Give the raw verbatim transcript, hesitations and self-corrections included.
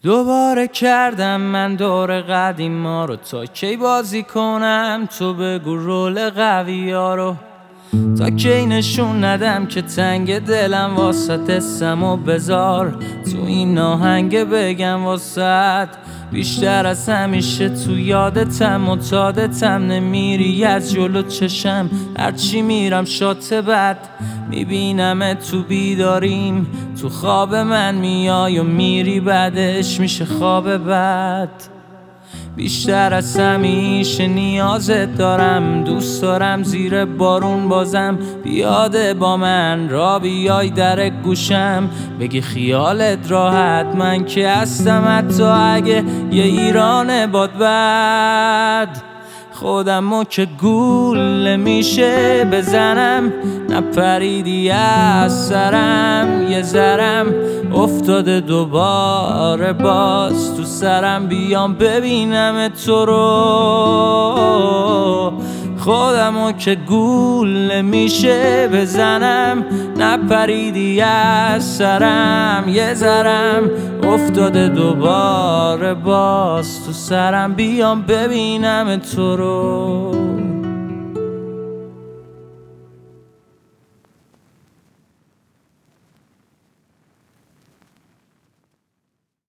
دوباره کردم من دور قدیما رو، تا کی بازی کنم تو بگو رول قوی ها رو، تا کی نشون ندم که تنگ دلم واسط اسم و بذار تو این آهنگ بگم واسط بیشتر از همیشه تو یادتم معتادتم، نمیری از جلو چشم هرچی میرم شات بد میبینم تو بیداریم، تو خواب من میای و میری بعدش میشه خواب بد. بیشتر از همیشه نیازت دارم، دوست دارم زیر بارون بازم بیاده با من را بیای در گوشم بگی خیالت راحت من که هستم، حتی اگه یه ایران باد بد خودمو که گول میشه بزنم، نپریدی از سرم یه ذرم افتاده دوباره باز تو سرم، بیام ببینم تو رو خودمو که گول میشه بزنم، نپریدی از سرم یه ذرم افتاده دوباره باز تو سرم، بیام ببینم تو رو.